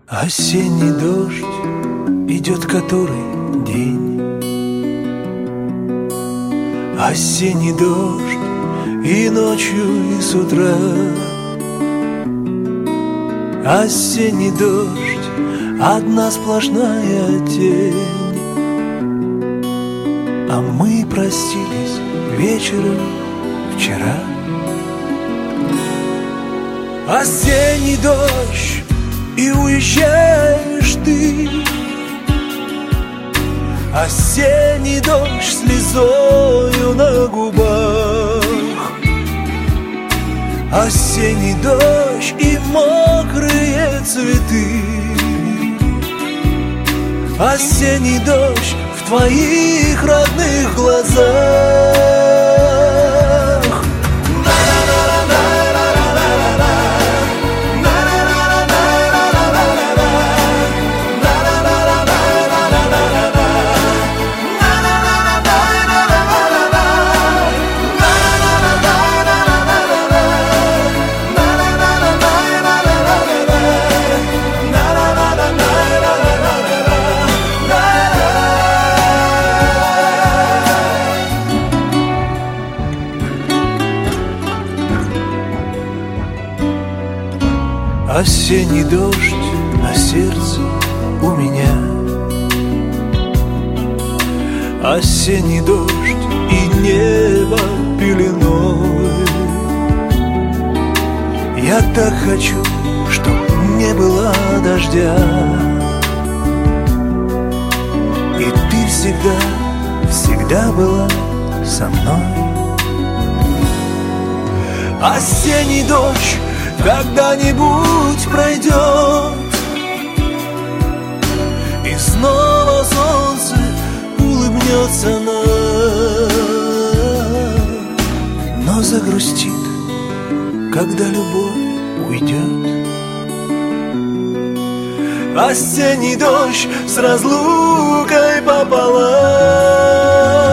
Осенний дождь идет который день. Осенний дождь и ночью, и с утра. Осенний дождь, одна сплошная тень. А мы простились вечером вчера. Осенний дождь, и уезжаешь ты. Осенний дождь слезою на губах. Осенний дождь и мокрые цветы. Осенний дождь в твоих родных глазах. Осенний дождь на сердце у меня. Осенний дождь и небо пеленой. Я так хочу, чтоб не было дождя. И ты всегда, всегда была со мной. Осенний дождь когда-нибудь пройдет, и снова солнце улыбнется нам, но загрустит, когда любовь уйдет. Осенний дождь с разлукой пополам.